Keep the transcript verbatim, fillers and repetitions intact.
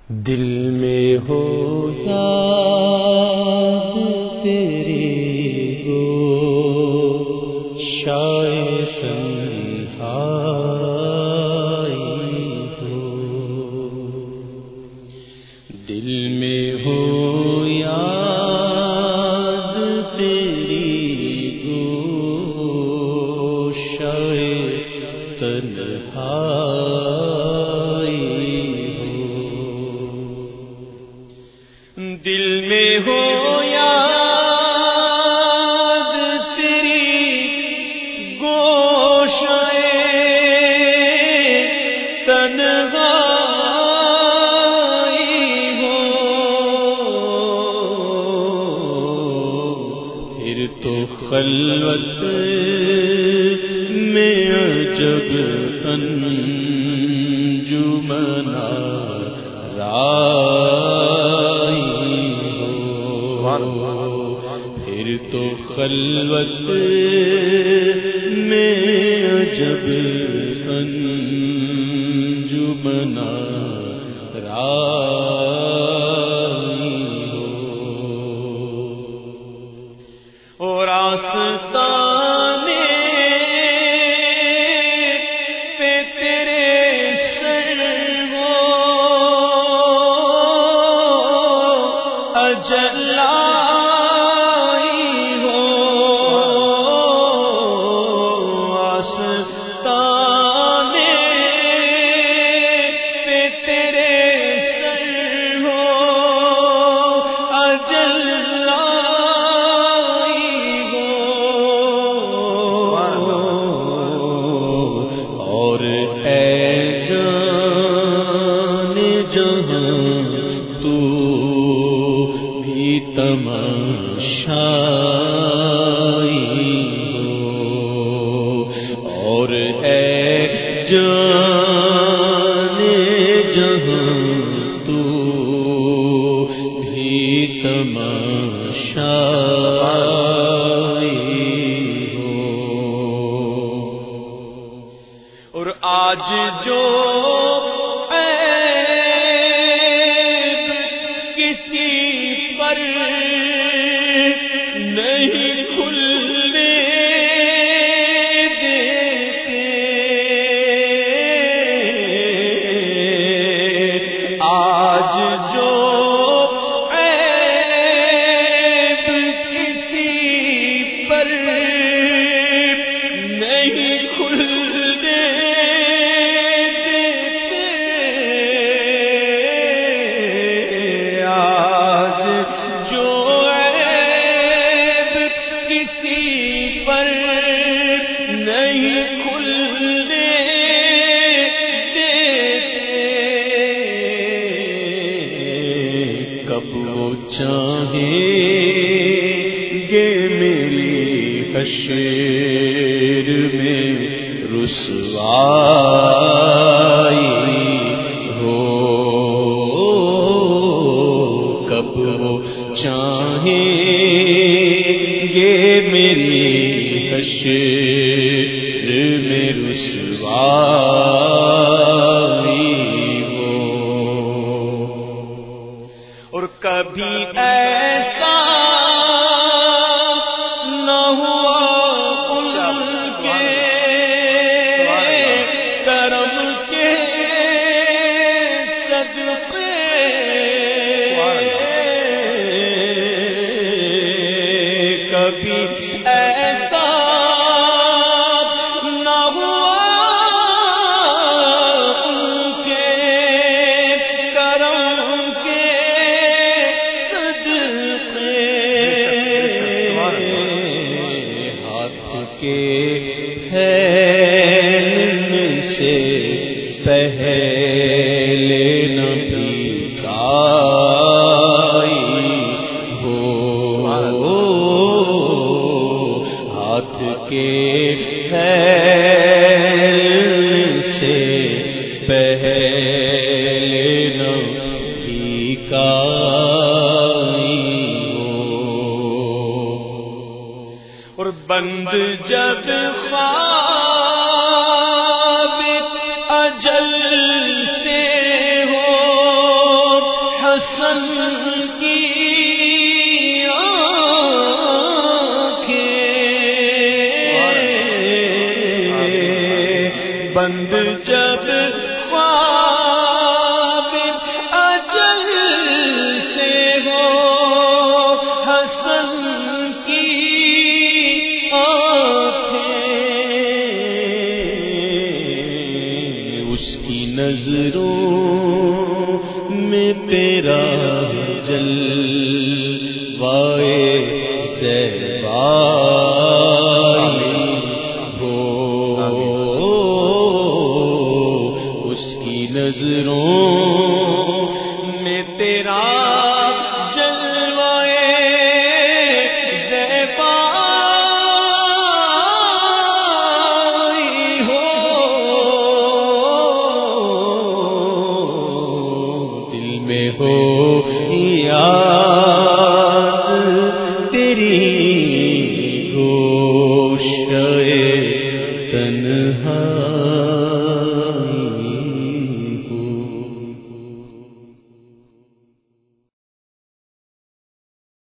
دل میں ہو یاد تیری گو شاید تنہائی ہو، دل میں ہو یاد تیری گو شاید تنہائی، دل میں ہو یاد تیری گوشائے تنہائی ہو، پھر تو خلوت میں عجب انجمنا پھر تو خلوت میں عجب انجمنا رائی ہو، اور آستانے پہ تیرے سر ہو اجل تماشائی ہو، اور اے جان جہاں تو بھی تماشائی ہو، اور آج جو نہیں کھلنے دیتے، آج جو عیب کسی پر نہیں کھلنے دیتے، آج جو پر نہیں کھلنے دیتے، کب وہ چاہیں گے میری حشر میں رسوائی ہو، کب وہ چاہیں گے میری حشر میں رسوائی ہو، اور کبھی ایسا نہ ہوا ان کے کرم کے صدقے، کبھی ایسا نہ ہوا ان کے کرم کے صدقے، ہاتھ کے پھیلنے سے پہلے نہ بھیکائی ہو، ہاتھ کے پھیلنے سے پہلے نہ بھیکائی ہو، اور بند جب خواب اجل سے ہو حسن کی بند جب خواب اجل سے ہو حسن کی آنکھیں، اس کی نظروں میں تیرا جلوائے زیبا نظروں میں تیرا جلوائے زیبائی ہو، دل میں ہو یاد تیری گوشۂ تن